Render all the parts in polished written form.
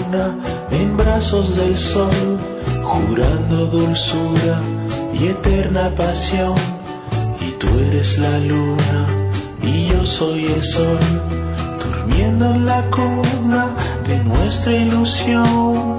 luna en brazos del sol, jurando dulzura y eterna pasión. Y tú eres la luna y yo soy el sol, durmiendo en la cuna de nuestra ilusión.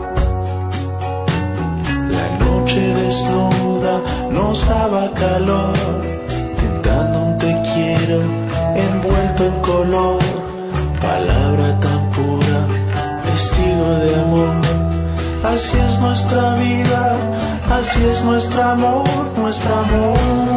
La noche desnuda nos daba calor, tentando un te quiero envuelto en color, palabra tan pura, testigo de amor. Así es nuestra vida, así es nuestro amor, nuestro amor.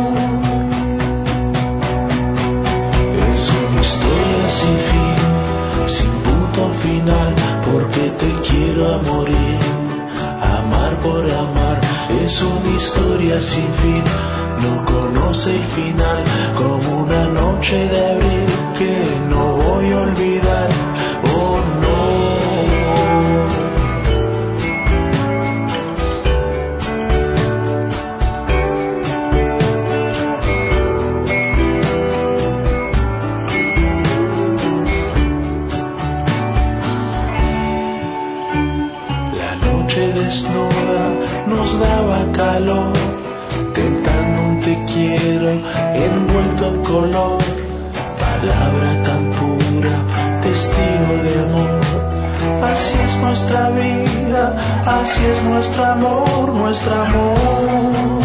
Es una historia sin fin, sin punto final, porque te quiero a morir, amar por amar. Es una historia sin fin, no conoce el final, como una noche de abril que no voy a olvidar. Oh no. Desnuda nos daba calor, tentando un te quiero envuelto en color, palabra tan pura, testigo de amor. Así es nuestra vida, así es nuestro amor, nuestro amor.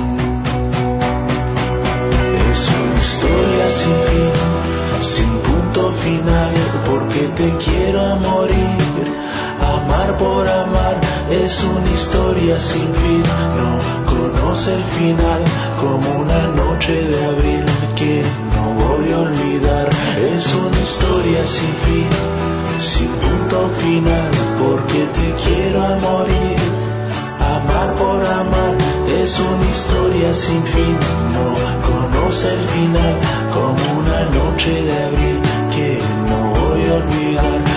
Es una historia sin fin, sin punto final, porque te quiero a morir, amar por amar. Es una historia sin fin, no conoce el final, como una noche de abril que no voy a olvidar. Es una historia sin fin, sin punto final, porque te quiero a morir, amar por amar. Es una historia sin fin, no conoce el final, como una noche de abril que no voy a olvidar.